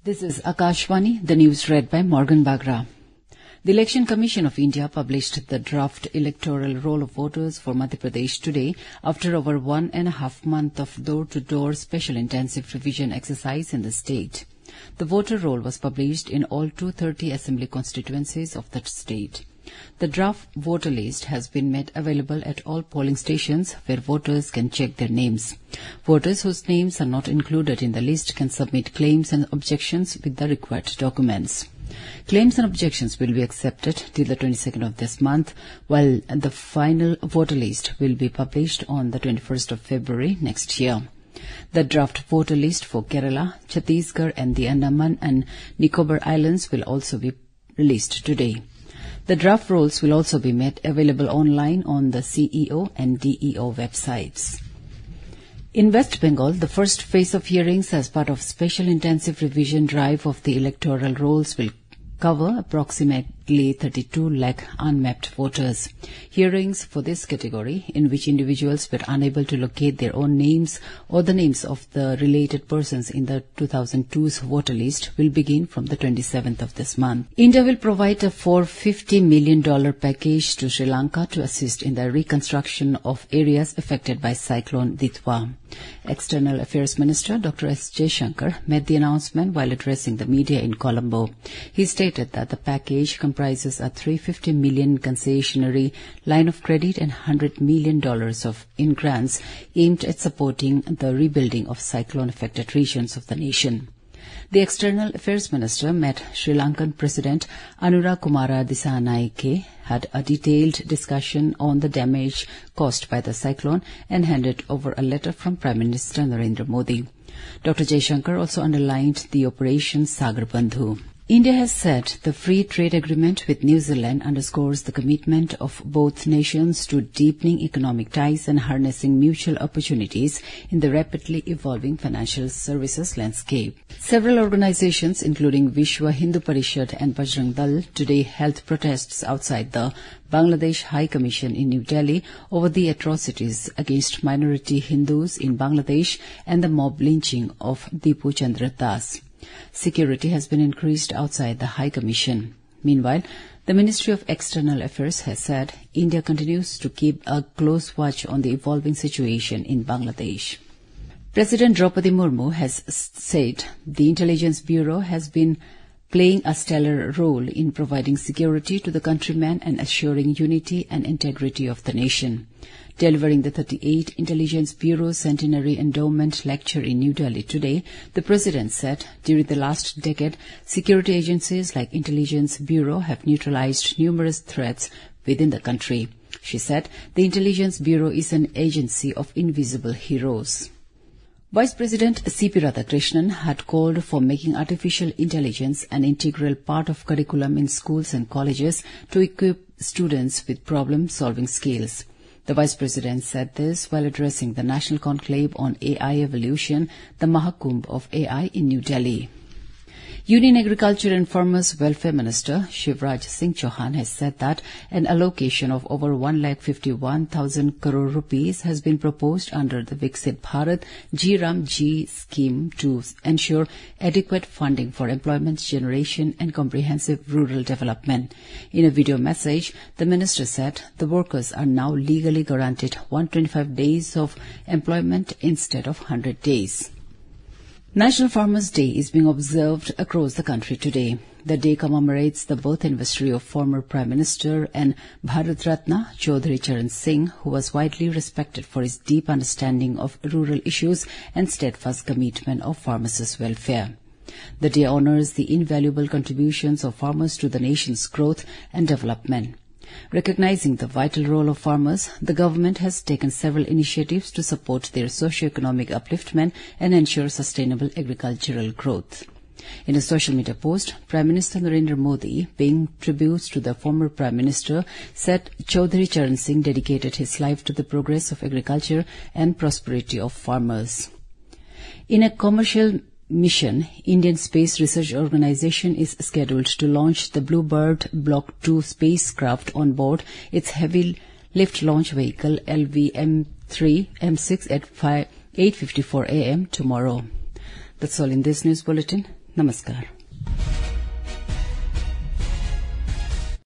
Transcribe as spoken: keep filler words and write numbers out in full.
This is Akashvani, the news read by Morgan Bagra. The Election Commission of India published the draft electoral roll of voters for Madhya Pradesh today after over one and a half month of door-to-door special intensive revision exercise in the state. The voter roll was published in all two hundred thirty assembly constituencies of the state. The draft voter list has been made available at all polling stations where voters can check their names. Voters whose names are not included in the list can submit claims and objections with the required documents. Claims and objections will be accepted till the twenty-second of this month, while the final voter list will be published on the twenty-first of February next year. The draft voter list for Kerala, Chhattisgarh and the Andaman and Nicobar Islands will also be released today. The draft rolls will also be made available online on the C E O and D E O websites. In West Bengal, the first phase of hearings as part of special intensive revision drive of the electoral rolls will cover approximately thirty-two lakh unmapped voters. Hearings for this category, in which individuals were unable to locate their own names or the names of the related persons in the two thousand two's voter list, will begin from the twenty-seventh of this month. India will provide a four hundred fifty million dollars package to Sri Lanka to assist in the reconstruction of areas affected by Cyclone Ditwa. External Affairs Minister Doctor S. Jaishankar made the announcement while addressing the media in Colombo. He stated that the package comprises a three hundred fifty million dollars concessionary line of credit and one hundred million dollars of in grants aimed at supporting the rebuilding of cyclone-affected regions of the nation. The External Affairs Minister met Sri Lankan President Anura Kumara Dissanayake, had a detailed discussion on the damage caused by the cyclone and handed over a letter from Prime Minister Narendra Modi. Doctor Jaishankar also underlined the Operation Sagar Bandhu. India has said the free trade agreement with New Zealand underscores the commitment of both nations to deepening economic ties and harnessing mutual opportunities in the rapidly evolving financial services landscape. Several organizations, including Vishwa Hindu Parishad and Bajrang Dal, today held protests outside the Bangladesh High Commission in New Delhi over the atrocities against minority Hindus in Bangladesh and the mob lynching of Dipu Chandra Das. Security has been increased outside the High Commission. Meanwhile, the Ministry of External Affairs has said India continues to keep a close watch on the evolving situation in Bangladesh. President Draupadi Murmu has said the Intelligence Bureau has been playing a stellar role in providing security to the countrymen and assuring unity and integrity of the nation. Delivering the thirty-eighth Intelligence Bureau Centenary Endowment Lecture in New Delhi today, the President said during the last decade, security agencies like Intelligence Bureau have neutralized numerous threats within the country. She said the Intelligence Bureau is an agency of invisible heroes. Vice President C P Radhakrishnan had called for making artificial intelligence an integral part of curriculum in schools and colleges to equip students with problem-solving skills. The Vice President said this while addressing the National Conclave on A I Evolution, the Mahakumbh of A I in New Delhi. Union Agriculture and Farmers Welfare Minister Shivraj Singh Chauhan has said that an allocation of over one lakh fifty-one thousand crore rupees has been proposed under the Viksit Bharat G Ram G scheme to ensure adequate funding for employment generation and comprehensive rural development. In a video message, the minister said the workers are now legally granted one hundred twenty-five days of employment instead of one hundred days. National Farmers' Day is being observed across the country today. The day commemorates the birth anniversary of former Prime Minister and Bharat Ratna Chaudhary Charan Singh, who was widely respected for his deep understanding of rural issues and steadfast commitment of farmers' welfare. The day honors the invaluable contributions of farmers to the nation's growth and development. Recognizing the vital role of farmers, the government has taken several initiatives to support their socio-economic upliftment and ensure sustainable agricultural growth. In a social media post, Prime Minister Narendra Modi, paying tributes to the former Prime Minister, said Chaudhary Charan Singh dedicated his life to the progress of agriculture and prosperity of farmers. In a commercial mission, Indian Space Research Organisation is scheduled to launch the Bluebird Block two spacecraft on board its heavy lift launch vehicle L V M three M six at eight fifty-four a m tomorrow. That's all in this news bulletin. नमस्कार.